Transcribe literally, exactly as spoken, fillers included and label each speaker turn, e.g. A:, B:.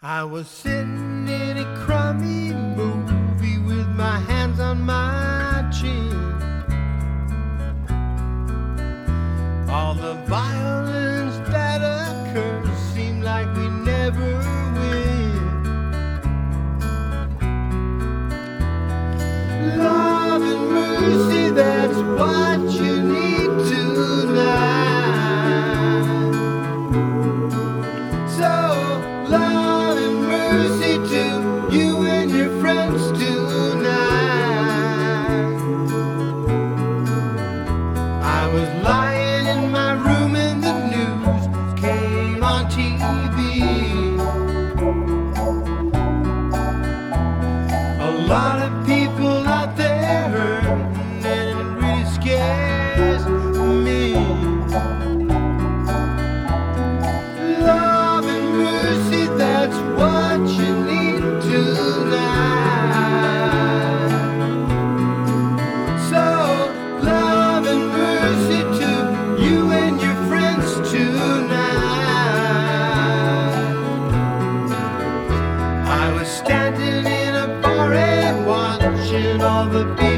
A: I was sitting in a crummy movie with my hands on my chin. All the violence that occurs seemed like we never win. Love and mercy, that's what you need tonight. So love and mercy to you and your friends tonight. I was lying in my room and the news came on T V. A lot of people out there hurting and it really scares me. Love and mercy, that's what you need tonight. So love and mercy to you and your friends tonight. I was standing in a bar and watching all the people